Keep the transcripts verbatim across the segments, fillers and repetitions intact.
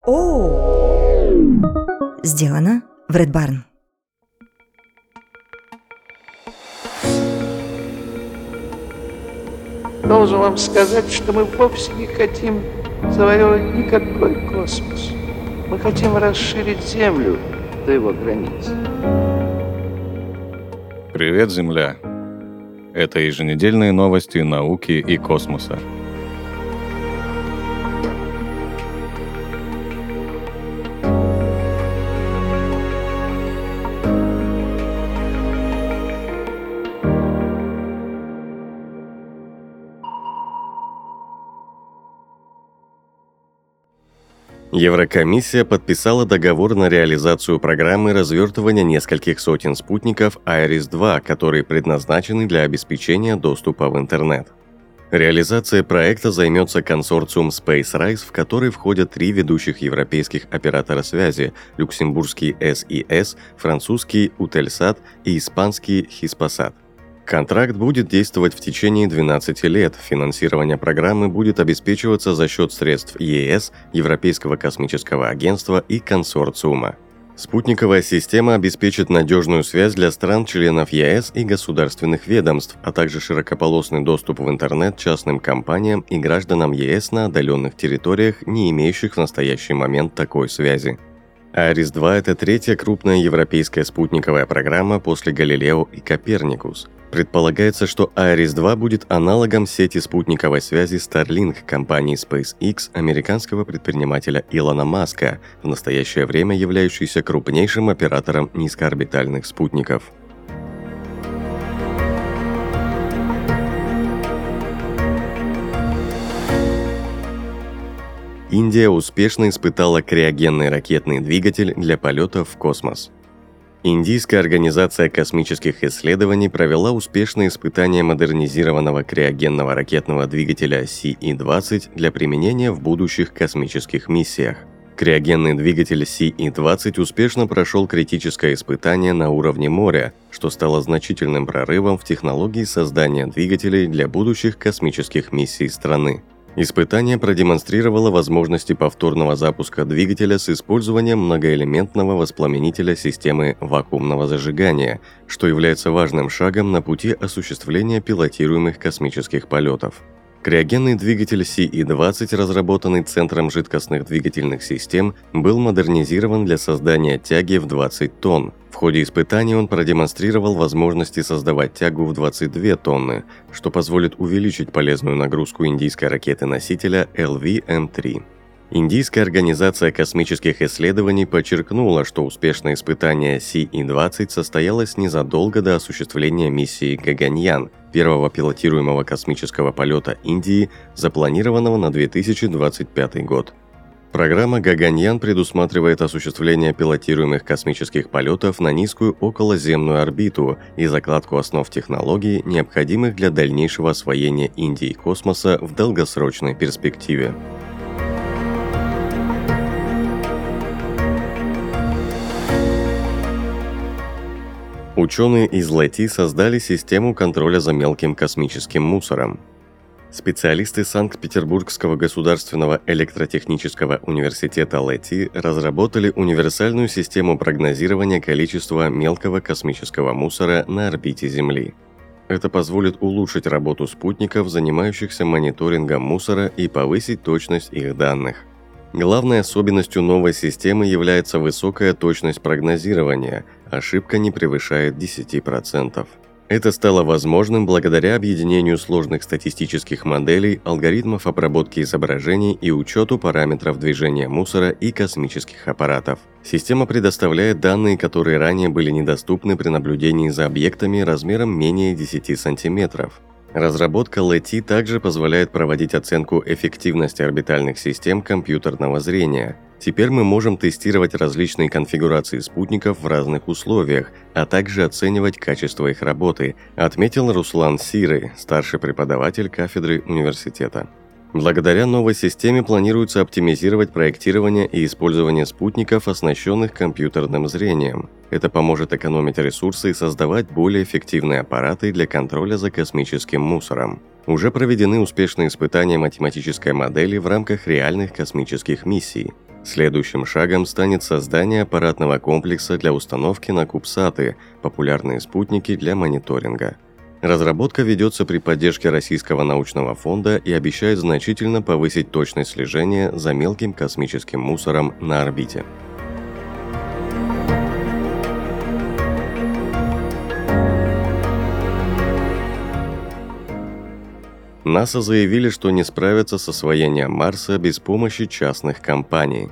О! Сделано в Red Barn. Должен вам сказать, что мы вовсе не хотим завоевывать никакой космос. Мы хотим расширить Землю до его границ. Привет, Земля! Это еженедельные новости науки и космоса. Еврокомиссия подписала договор на реализацию программы развертывания нескольких сотен спутников айрис два, которые предназначены для обеспечения доступа в интернет. Реализацией проекта займется консорциум SpaceRISE, в который входят три ведущих европейских оператора связи – люксембургский эс и эс, французский Eutelsat и испанский Hispasat. Контракт будет действовать в течение двенадцати лет. Финансирование программы будет обеспечиваться за счет средств ЕС, Европейского космического агентства и консорциума. Спутниковая система обеспечит надежную связь для стран-членов ЕС и государственных ведомств, а также широкополосный доступ в интернет частным компаниям и гражданам ЕС на отдаленных территориях, не имеющих в настоящий момент такой связи. айрис два – это третья крупная европейская спутниковая программа после Галилео и Коперникус. Предполагается, что айрис два будет аналогом сети спутниковой связи Starlink компании SpaceX американского предпринимателя Илона Маска, в настоящее время являющейся крупнейшим оператором низкоорбитальных спутников. Индия успешно испытала криогенный ракетный двигатель для полетов в космос. Индийская организация космических исследований провела успешные испытания модернизированного криогенного ракетного двигателя си и двадцать для применения в будущих космических миссиях. Криогенный двигатель си и двадцать успешно прошел критическое испытание на уровне моря, что стало значительным прорывом в технологии создания двигателей для будущих космических миссий страны. Испытание продемонстрировало возможности повторного запуска двигателя с использованием многоэлементного воспламенителя системы вакуумного зажигания, что является важным шагом на пути осуществления пилотируемых космических полетов. Криогенный двигатель си и двадцать, разработанный Центром жидкостных двигательных систем, был модернизирован для создания тяги в двадцать тонн. В ходе испытаний он продемонстрировал возможности создавать тягу в двадцать две тонны, что позволит увеличить полезную нагрузку индийской ракеты-носителя эл ви эм три. Индийская организация космических исследований подчеркнула, что успешное испытание си и двадцать состоялось незадолго до осуществления миссии Гаганьян, первого пилотируемого космического полета Индии, запланированного на две тысячи двадцать пятый год. Программа Гаганьян предусматривает осуществление пилотируемых космических полетов на низкую околоземную орбиту и закладку основ технологий, необходимых для дальнейшего освоения Индии космоса в долгосрочной перспективе. Ученые из ЛЭТИ создали систему контроля за мелким космическим мусором. Специалисты Санкт-Петербургского государственного электротехнического университета ЛЭТИ разработали универсальную систему прогнозирования количества мелкого космического мусора на орбите Земли. Это позволит улучшить работу спутников, занимающихся мониторингом мусора, и повысить точность их данных. Главной особенностью новой системы является высокая точность прогнозирования, ошибка не превышает десять процентов. Это стало возможным благодаря объединению сложных статистических моделей, алгоритмов обработки изображений и учету параметров движения мусора и космических аппаратов. Система предоставляет данные, которые ранее были недоступны при наблюдении за объектами размером менее десяти сантиметров. Разработка ЛЭТИ также позволяет проводить оценку эффективности орбитальных систем компьютерного зрения. Теперь мы можем тестировать различные конфигурации спутников в разных условиях, а также оценивать качество их работы, отметил Руслан Сирый, старший преподаватель кафедры университета. Благодаря новой системе планируется оптимизировать проектирование и использование спутников, оснащенных компьютерным зрением. Это поможет экономить ресурсы и создавать более эффективные аппараты для контроля за космическим мусором. Уже проведены успешные испытания математической модели в рамках реальных космических миссий. Следующим шагом станет создание аппаратного комплекса для установки на кубсаты, популярные спутники для мониторинга. Разработка ведется при поддержке Российского научного фонда и обещает значительно повысить точность слежения за мелким космическим мусором на орбите. НАСА заявили, что не справятся с освоением Марса без помощи частных компаний.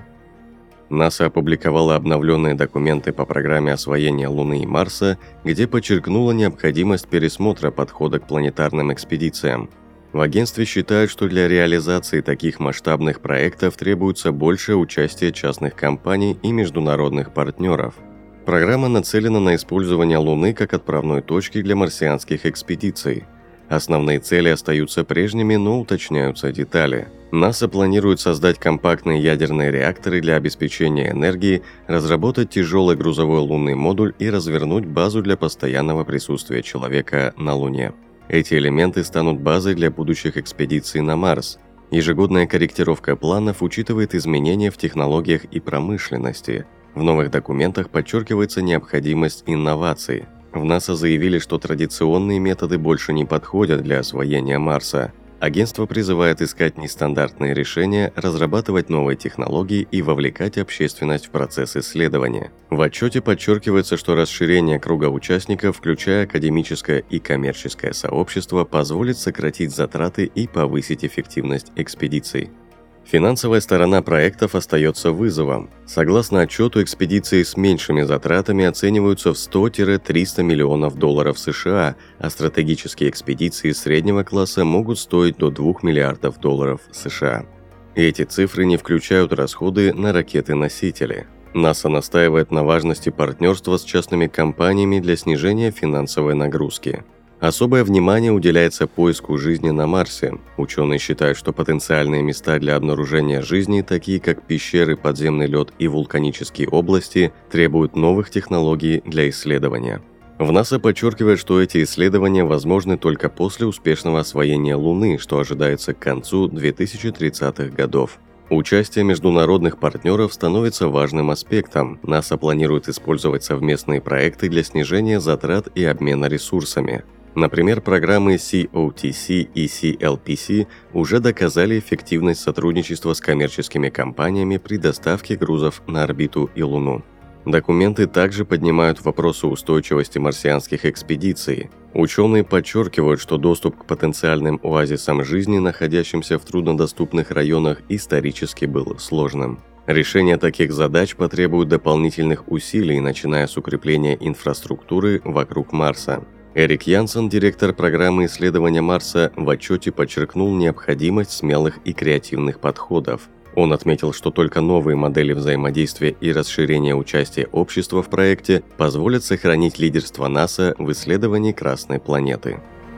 НАСА опубликовала обновленные документы по программе освоения Луны и Марса, где подчеркнула необходимость пересмотра подхода к планетарным экспедициям. В агентстве считают, что для реализации таких масштабных проектов требуется большее участие частных компаний и международных партнеров. Программа нацелена на использование Луны как отправной точки для марсианских экспедиций. Основные цели остаются прежними, но уточняются детали. НАСА планирует создать компактные ядерные реакторы для обеспечения энергии, разработать тяжелый грузовой лунный модуль и развернуть базу для постоянного присутствия человека на Луне. Эти элементы станут базой для будущих экспедиций на Марс. Ежегодная корректировка планов учитывает изменения в технологиях и промышленности. В новых документах подчеркивается необходимость инноваций. В НАСА заявили, что традиционные методы больше не подходят для освоения Марса. Агентство призывает искать нестандартные решения, разрабатывать новые технологии и вовлекать общественность в процесс исследования. В отчете подчеркивается, что расширение круга участников, включая академическое и коммерческое сообщество, позволит сократить затраты и повысить эффективность экспедиций. Финансовая сторона проектов остается вызовом. Согласно отчету, экспедиции с меньшими затратами оцениваются в сто-триста миллионов долларов США, а стратегические экспедиции среднего класса могут стоить до двух миллиардов долларов США. Эти цифры не включают расходы на ракеты-носители. НАСА настаивает на важности партнерства с частными компаниями для снижения финансовой нагрузки. Особое внимание уделяется поиску жизни на Марсе. Ученые считают, что потенциальные места для обнаружения жизни, такие как пещеры, подземный лед и вулканические области, требуют новых технологий для исследования. В НАСА подчеркивают, что эти исследования возможны только после успешного освоения Луны, что ожидается к концу две тысячи тридцатых годов. Участие международных партнеров становится важным аспектом. НАСА планирует использовать совместные проекты для снижения затрат и обмена ресурсами. Например, программы си о ти си и си эл пи си уже доказали эффективность сотрудничества с коммерческими компаниями при доставке грузов на орбиту и Луну. Документы также поднимают вопросы устойчивости марсианских экспедиций. Ученые подчеркивают, что доступ к потенциальным оазисам жизни, находящимся в труднодоступных районах, исторически был сложным. Решение таких задач потребует дополнительных усилий, начиная с укрепления инфраструктуры вокруг Марса. Эрик Янсен, директор программы исследования Марса, в отчете подчеркнул необходимость смелых и креативных подходов. Он отметил, что только новые модели взаимодействия и расширение участия общества в проекте позволят сохранить лидерство НАСА в исследовании Красной планеты.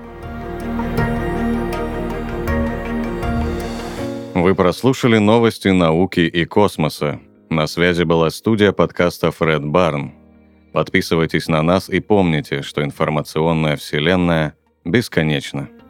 Вы прослушали новости науки и космоса. На связи была студия подкастов Red Barn. Подписывайтесь на нас и помните, что информационная вселенная бесконечна.